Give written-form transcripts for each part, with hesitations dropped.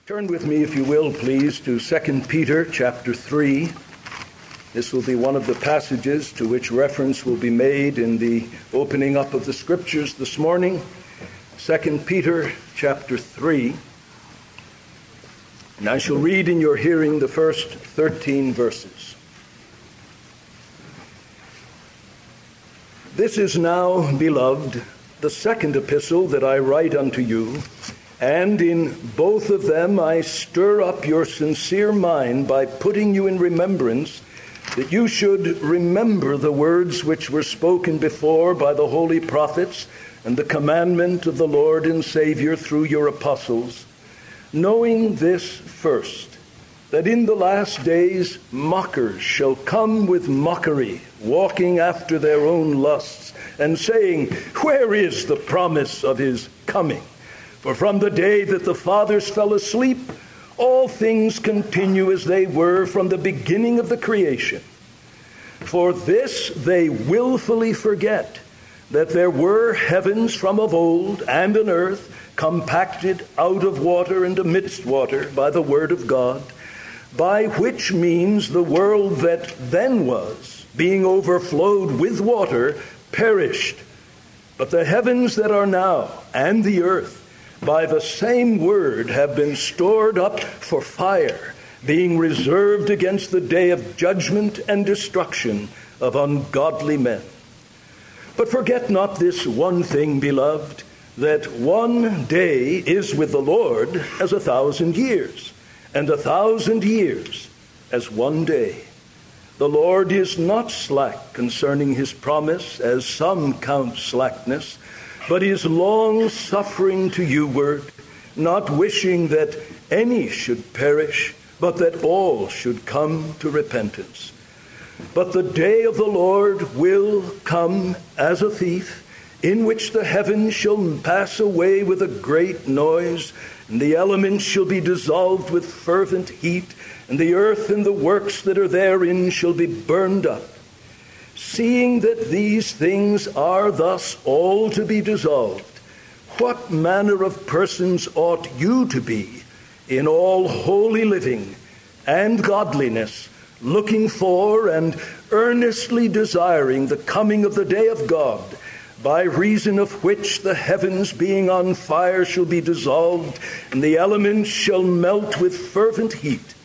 Turn with me, if you will, please, to 2 Peter chapter 3. This will be one of the passages to which reference will be made in the opening up of the Scriptures this morning. 2 Peter chapter 3. And I shall read in your hearing the first 13 verses. This is now, beloved, the second epistle that I write unto you, and in both of them I stir up your sincere mind by putting you in remembrance that you should remember the words which were spoken before by the holy prophets and the commandment of the Lord and Savior through your apostles, knowing this first, that in the last days mockers shall come with mockery, walking after their own lusts, and saying, where is the promise of his coming? For from the day that the fathers fell asleep, all things continue as they were from the beginning of the creation. For this they willfully forget, that there were heavens from of old, and an earth compacted out of water and amidst water by the word of God, by which means the world that then was, being overflowed with water, perished. But the heavens that are now, and the earth, by the same word have been stored up for fire, being reserved against the day of judgment and destruction of ungodly men. But forget not this one thing, beloved, that one day is with the Lord as 1,000 years, and 1,000 years as one day. The Lord is not slack concerning his promise, as some count slackness, but is long-suffering to youward, not wishing that any should perish, but that all should come to repentance. But the day of the Lord will come as a thief, in which the heavens shall pass away with a great noise, and the elements shall be dissolved with fervent heat, and the earth and the works that are therein shall be burned up. Seeing that these things are thus all to be dissolved, what manner of persons ought you to be in all holy living and godliness, looking for and earnestly desiring the coming of the day of God, by reason of which the heavens being on fire shall be dissolved, and the elements shall melt with fervent heat.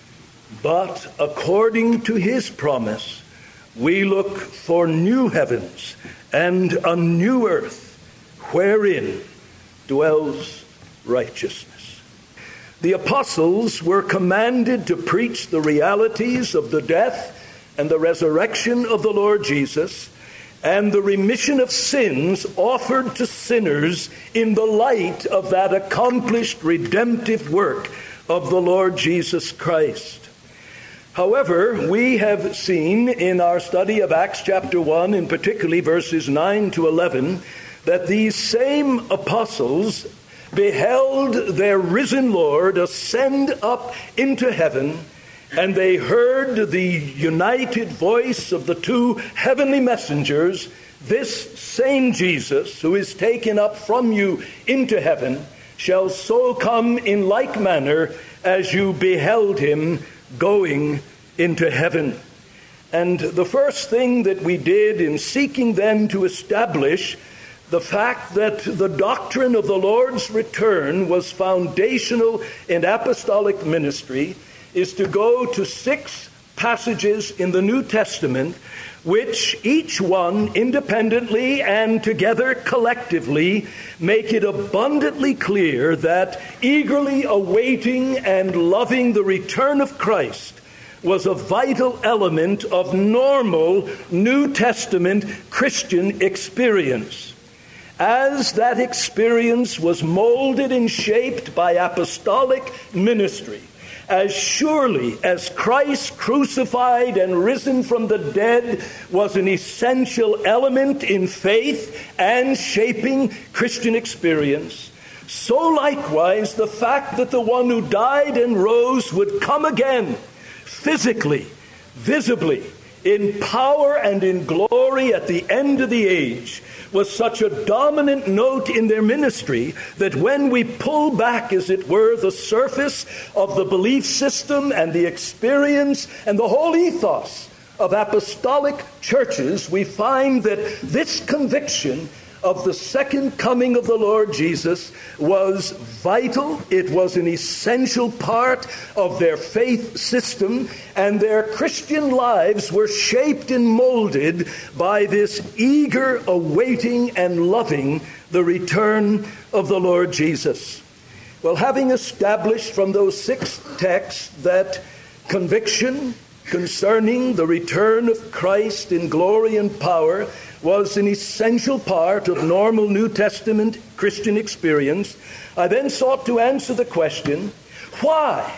But according to his promise, we look for new heavens and a new earth, wherein dwells righteousness. The apostles were commanded to preach the realities of the death and the resurrection of the Lord Jesus, and the remission of sins offered to sinners in the light of that accomplished redemptive work of the Lord Jesus Christ. However, we have seen in our study of Acts chapter 1, and particularly verses 9 to 11, that these same apostles beheld their risen Lord ascend up into heaven, and they heard the united voice of the two heavenly messengers, this same Jesus, who is taken up from you into heaven, shall so come in like manner as you beheld him going into heaven. And the first thing that we did in seeking then to establish the fact that the doctrine of the Lord's return was foundational in apostolic ministry is to go to 6 passages in the New Testament, which each one independently and together collectively make it abundantly clear that eagerly awaiting and loving the return of Christ was a vital element of normal New Testament Christian experience. As that experience was molded and shaped by apostolic ministry, as surely as Christ crucified and risen from the dead was an essential element in faith and shaping Christian experience, so likewise the fact that the one who died and rose would come again, physically, visibly, in power and in glory at the end of the age, was such a dominant note in their ministry that when we pull back, as it were, the surface of the belief system and the experience and the whole ethos of apostolic churches, we find that this conviction of the second coming of the Lord Jesus was vital. It was an essential part of their faith system, and their Christian lives were shaped and molded by this eager awaiting and loving the return of the Lord Jesus. Well, having established from those 6 texts that conviction concerning the return of Christ in glory and power was an essential part of normal New Testament Christian experience, I then sought to answer the question, why?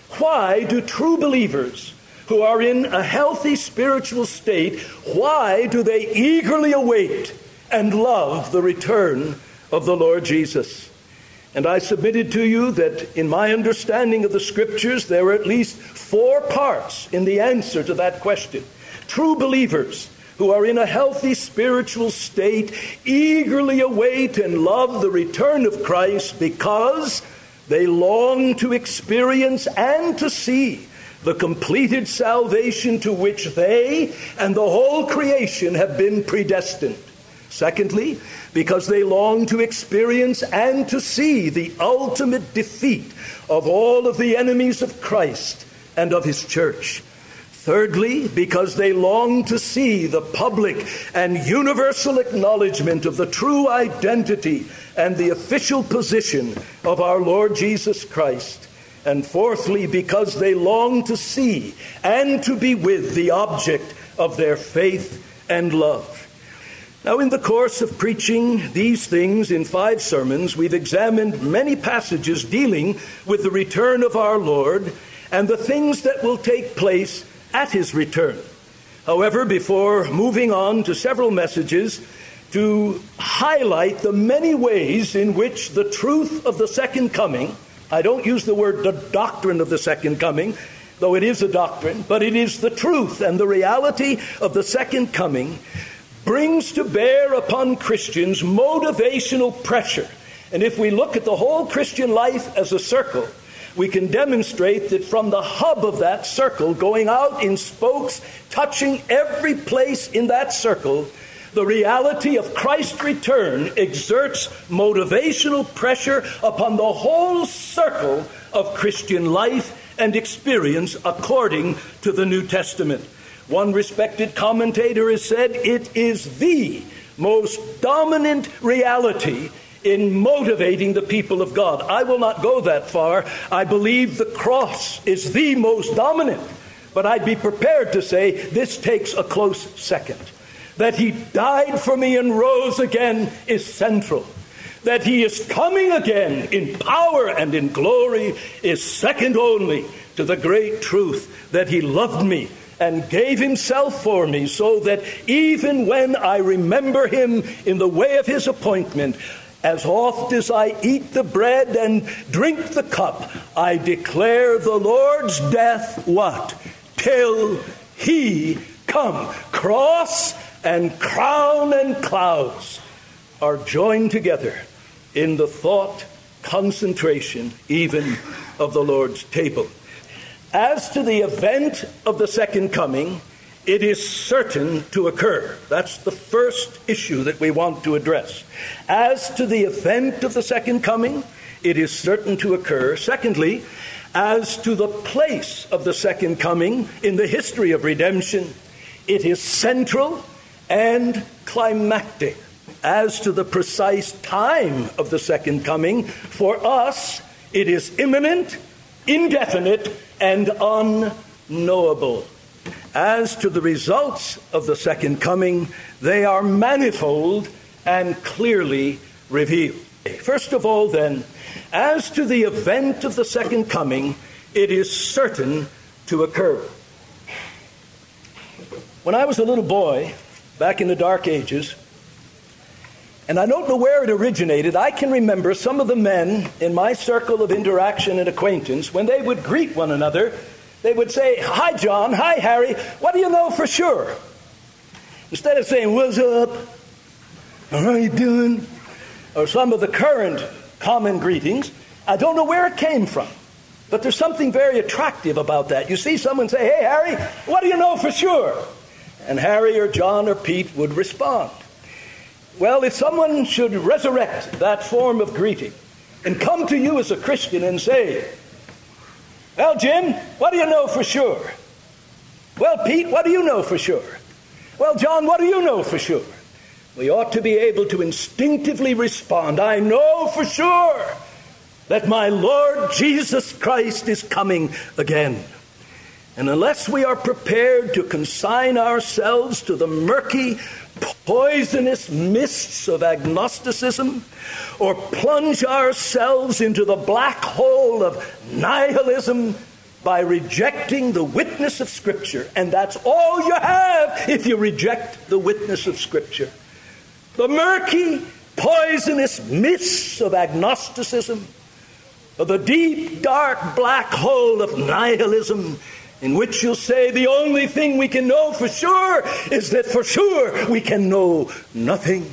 Why do true believers who are in a healthy spiritual state, why do they eagerly await and love the return of the Lord Jesus? And I submitted to you that in my understanding of the Scriptures, there are at least 4 parts in the answer to that question. True believers who are in a healthy spiritual state eagerly await and love the return of Christ because they long to experience and to see the completed salvation to which they and the whole creation have been predestined. Secondly, because they long to experience and to see the ultimate defeat of all of the enemies of Christ and of His church. Thirdly, because they long to see the public and universal acknowledgement of the true identity and the official position of our Lord Jesus Christ. And fourthly, because they long to see and to be with the object of their faith and love. Now, in the course of preaching these things in 5 sermons, we've examined many passages dealing with the return of our Lord and the things that will take place at His return. However, before moving on to several messages to highlight the many ways in which the truth of the second coming, I don't use the word the doctrine of the second coming, though it is a doctrine, but it is the truth and the reality of the second coming, brings to bear upon Christians motivational pressure. And if we look at the whole Christian life as a circle, we can demonstrate that from the hub of that circle, going out in spokes, touching every place in that circle, the reality of Christ's return exerts motivational pressure upon the whole circle of Christian life and experience according to the New Testament. One respected commentator has said it is the most dominant reality in motivating the people of God. I will not go that far. I believe the cross is the most dominant, but I'd be prepared to say this takes a close second. That He died for me and rose again is central. That He is coming again in power and in glory is second only to the great truth that He loved me and gave Himself for me, so that even when I remember Him in the way of His appointment, as oft as I eat the bread and drink the cup, I declare the Lord's death, what? Till He come. Cross and crown and clouds are joined together in the thought, concentration, even of the Lord's table. As to the event of the second coming, it is certain to occur. That's the first issue that we want to address. As to the event of the second coming, it is certain to occur. Secondly, as to the place of the second coming in the history of redemption, it is central and climactic. As to the precise time of the second coming, for us, it is imminent, indefinite, and unknowable. As to the results of the second coming, they are manifold and clearly revealed. First of all, then, as to the event of the second coming, it is certain to occur. When I was a little boy, back in the Dark Ages, and I don't know where it originated, I can remember some of the men in my circle of interaction and acquaintance, when they would greet one another, they would say, "Hi, John. Hi, Harry. What do you know for sure?" Instead of saying, "What's up?" How are you doing? Or some of the current common greetings. I don't know where it came from, but there's something very attractive about that. You see someone say, "Hey, Harry, what do you know for sure?" And Harry or John or Pete would respond. Well, if someone should resurrect that form of greeting and come to you as a Christian and say, "Well, Jim, what do you know for sure?" "Well, Pete, what do you know for sure?" "Well, John, what do you know for sure?" We ought to be able to instinctively respond, "I know for sure that my Lord Jesus Christ is coming again." And unless we are prepared to consign ourselves to the murky, poisonous mists of agnosticism, or plunge ourselves into the black hole of nihilism by rejecting the witness of Scripture, and that's all you have if you reject the witness of Scripture. The murky, poisonous mists of agnosticism, of the deep, dark, black hole of nihilism, in which you'll say the only thing we can know for sure is that for sure we can know nothing.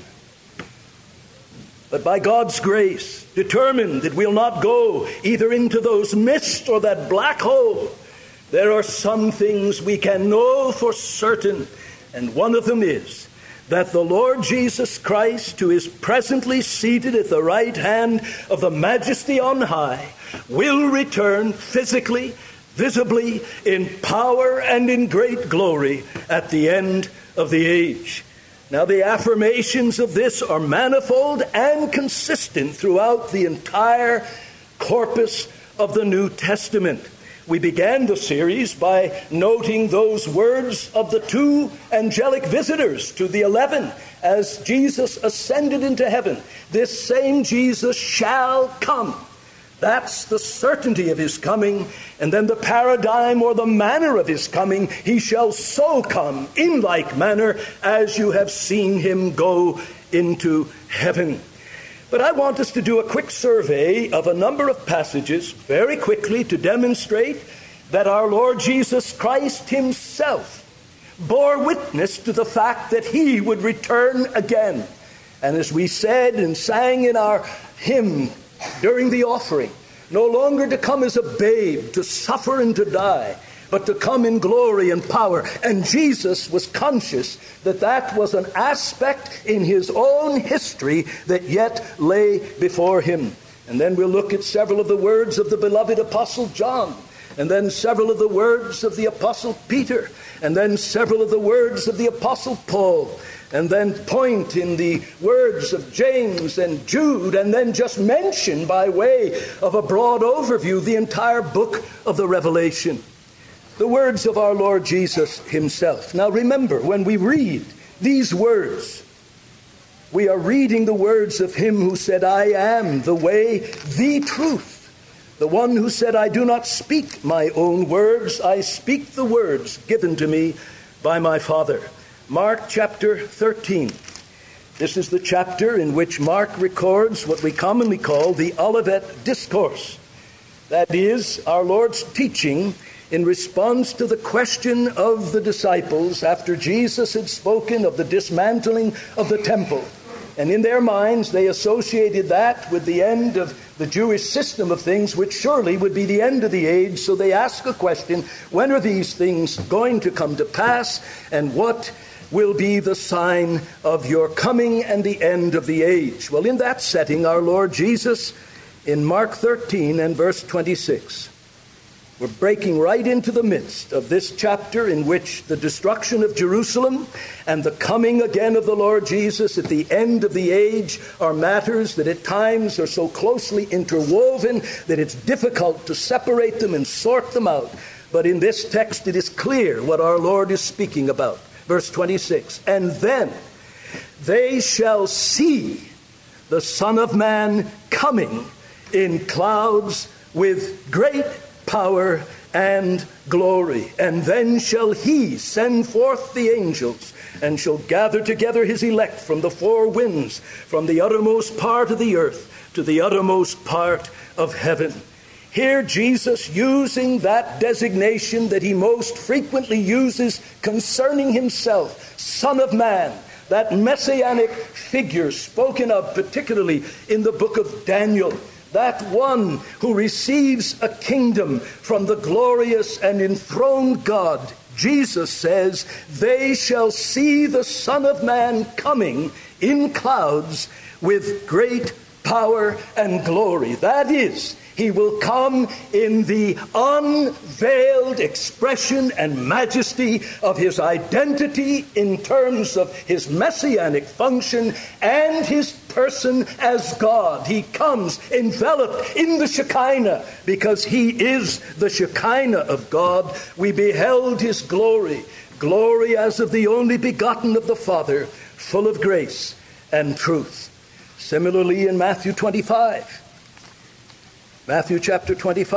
But by God's grace, determined that we'll not go either into those mists or that black hole, there are some things we can know for certain, and one of them is that the Lord Jesus Christ, who is presently seated at the right hand of the Majesty on high, will return physically, visibly, in power and in great glory at the end of the age. Now, the affirmations of this are manifold and consistent throughout the entire corpus of the New Testament. We began the series by noting those words of the two angelic visitors to the 11 as Jesus ascended into heaven. "This same Jesus shall come." That's the certainty of his coming. And then the paradigm or the manner of his coming: "He shall so come in like manner as you have seen him go into heaven." But I want us to do a quick survey of a number of passages very quickly to demonstrate that our Lord Jesus Christ himself bore witness to the fact that he would return again. And as we said and sang in our hymn during the offering, no longer to come as a babe, to suffer and to die, but to come in glory and power. And Jesus was conscious that that was an aspect in his own history that yet lay before him. And then we'll look at several of the words of the beloved Apostle John, and then several of the words of the Apostle Peter, and then several of the words of the Apostle Paul, and then point in the words of James and Jude, and then just mention by way of a broad overview the entire book of the Revelation. The words of our Lord Jesus himself. Now remember, when we read these words, we are reading the words of him who said, "I am the way, the truth." The one who said, "I do not speak my own words, I speak the words given to me by my Father." Mark chapter 13. This is the chapter in which Mark records what we commonly call the Olivet Discourse. That is, our Lord's teaching in response to the question of the disciples after Jesus had spoken of the dismantling of the temple. And in their minds, they associated that with the end of the Jewish system of things, which surely would be the end of the age. So they ask a question: when are these things going to come to pass? And what will be the sign of your coming and the end of the age? Well, in that setting, our Lord Jesus, in Mark 13 and verse 26, we're breaking right into the midst of this chapter in which the destruction of Jerusalem and the coming again of the Lord Jesus at the end of the age are matters that at times are so closely interwoven that it's difficult to separate them and sort them out. But in this text, it is clear what our Lord is speaking about. Verse 26, "And then they shall see the Son of Man coming in clouds with great power and glory. And then shall he send forth the angels, and shall gather together his elect from the four winds, from the uttermost part of the earth to the uttermost part of heaven." Here Jesus, using that designation that he most frequently uses concerning himself, Son of Man, that messianic figure spoken of particularly in the book of Daniel, that one who receives a kingdom from the glorious and enthroned God. Jesus says, they shall see the Son of Man coming in clouds with great power and glory. That is, he will come in the unveiled expression and majesty of his identity in terms of his messianic function and his person as God. He comes enveloped in the Shekinah because he is the Shekinah of God. We beheld his glory, glory as of the only begotten of the Father, full of grace and truth. Similarly in Matthew 25. Matthew chapter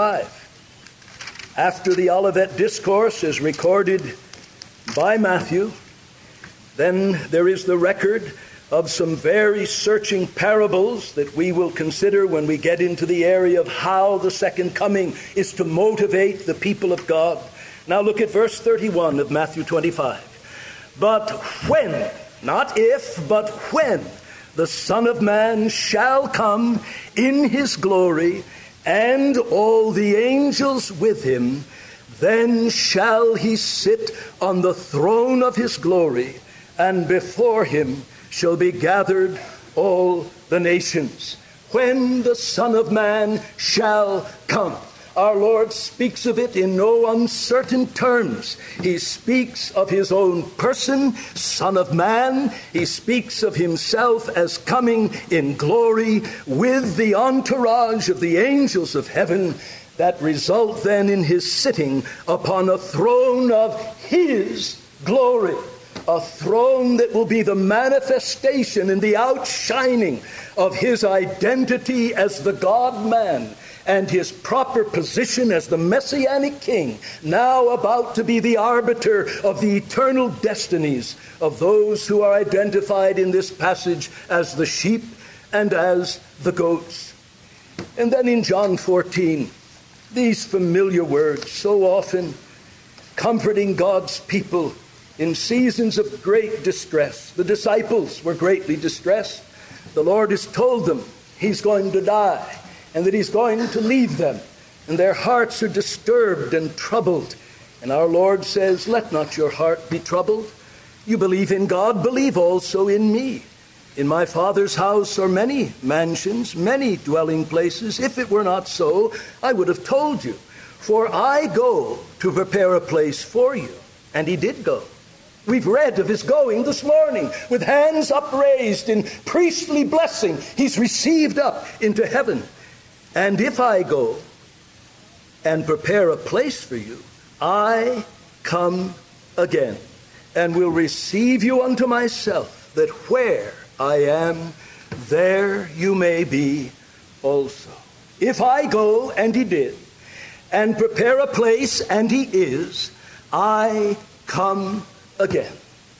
25. After the Olivet Discourse is recorded by Matthew, then there is the record of some very searching parables that we will consider when we get into the area of how the second coming is to motivate the people of God. Now look at verse 31 of Matthew 25. But when, not if, but when, the Son of Man shall come in his glory, and all the angels with him, then shall he sit on the throne of his glory, and before him shall be gathered all the nations. When the Son of Man shall come. Our Lord speaks of it in no uncertain terms. He speaks of his own person, Son of Man. He speaks of himself as coming in glory with the entourage of the angels of heaven that result then in his sitting upon a throne of his glory. A throne that will be the manifestation and the outshining of his identity as the God-man and his proper position as the Messianic King, now about to be the arbiter of the eternal destinies of those who are identified in this passage as the sheep and as the goats. And then in John 14, these familiar words, so often comforting God's people in seasons of great distress. The disciples were greatly distressed. The Lord has told them he's going to die and that he's going to leave them. And their hearts are disturbed and troubled. And our Lord says, let not your heart be troubled. You believe in God, believe also in me. In my Father's house are many mansions, many dwelling places. If it were not so, I would have told you. For I go to prepare a place for you. And he did go. We've read of his going this morning with hands upraised in priestly blessing. He's received up into heaven. And if I go and prepare a place for you, I come again and will receive you unto myself, that where I am, there you may be also. If I go, and he did, and prepare a place, and he is, I come again.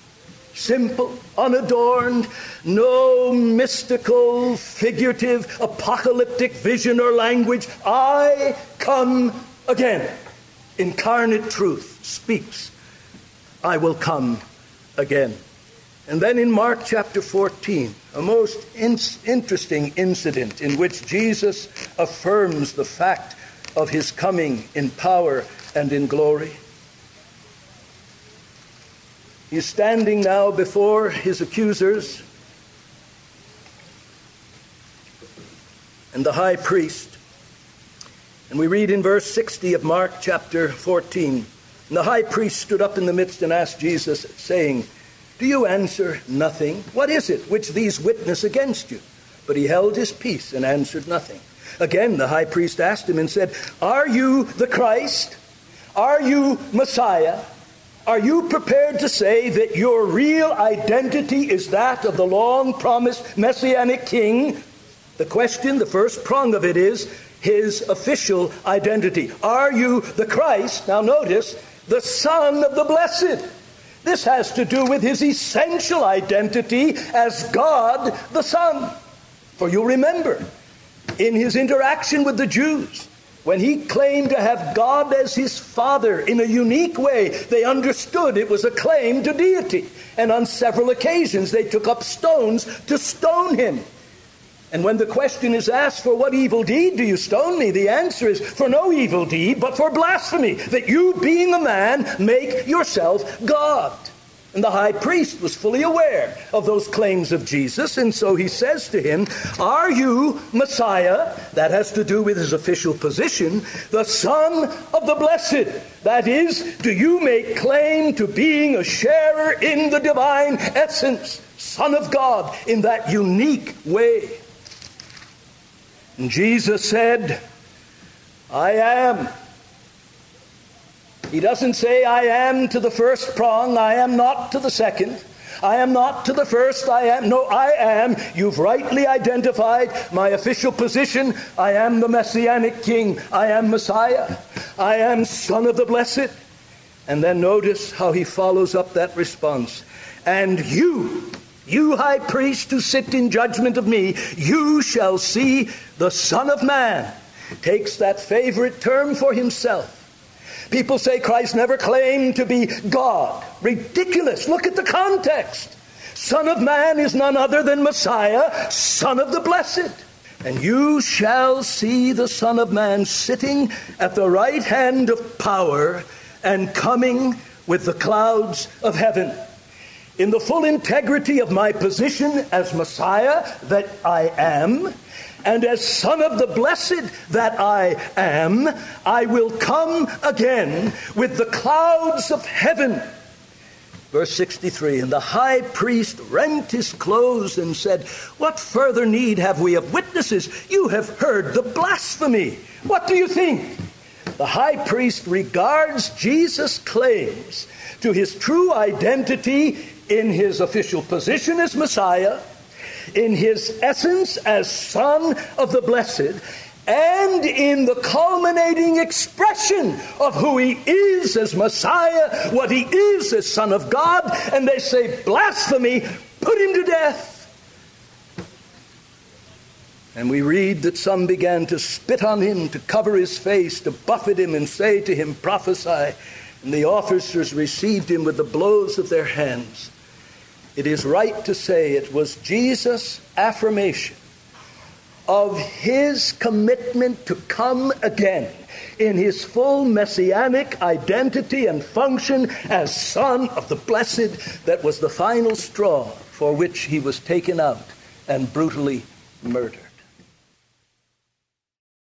Simple, unadorned, no mystical, figurative, apocalyptic vision or language. I come again. Incarnate truth speaks. I will come again. And then in Mark chapter 14, a most interesting incident in which Jesus affirms the fact of his coming in power and in glory. He's standing now before his accusers and the high priest. And we read in verse 60 of Mark chapter 14, and the high priest stood up in the midst and asked Jesus, saying, do you answer nothing? What is it which these witness against you? But he held his peace and answered nothing. Again the high priest asked him and said, are you the Christ? Are you Messiah? Are you prepared to say that your real identity is that of the long-promised Messianic King? The question, the first prong of it is his official identity. Are you the Christ? Now notice, the Son of the Blessed. This has to do with his essential identity as God the Son. For you'll remember, in his interaction with the Jews, when he claimed to have God as his Father in a unique way, they understood it was a claim to deity. And on several occasions they took up stones to stone him. And when the question is asked, for what evil deed do you stone me? The answer is, for no evil deed, but for blasphemy, that you, being a man, make yourself God. And the high priest was fully aware of those claims of Jesus, and so he says to him, are you Messiah? That has to do with his official position, the Son of the Blessed. That is, do you make claim to being a sharer in the divine essence, Son of God, in that unique way? And Jesus said, I am. He doesn't say, I am to the first prong, I am not to the second. I am not to the first, I am. No, I am. You've rightly identified my official position. I am the Messianic King. I am Messiah. I am Son of the Blessed. And then notice how he follows up that response. And you high priest who sit in judgment of me, you shall see the Son of Man. Takes that favorite term for himself. People say Christ never claimed to be God. Ridiculous. Look at the context. Son of Man is none other than Messiah, Son of the Blessed. And you shall see the Son of Man sitting at the right hand of power and coming with the clouds of heaven. In the full integrity of my position as Messiah that I am, and as Son of the Blessed that I am, I will come again with the clouds of heaven. Verse 63, and the high priest rent his clothes and said, what further need have we of witnesses? You have heard the blasphemy. What do you think? The high priest regards Jesus' claims to his true identity in his official position as Messiah, in his essence as Son of the Blessed, and in the culminating expression of who he is as Messiah, what he is as Son of God, and they say, blasphemy, put him to death. And we read that some began to spit on him, to cover his face, to buffet him and say to him, prophesy. And the officers received him with the blows of their hands. It is right to say it was Jesus' affirmation of his commitment to come again in his full messianic identity and function as Son of the Blessed that was the final straw for which he was taken out and brutally murdered.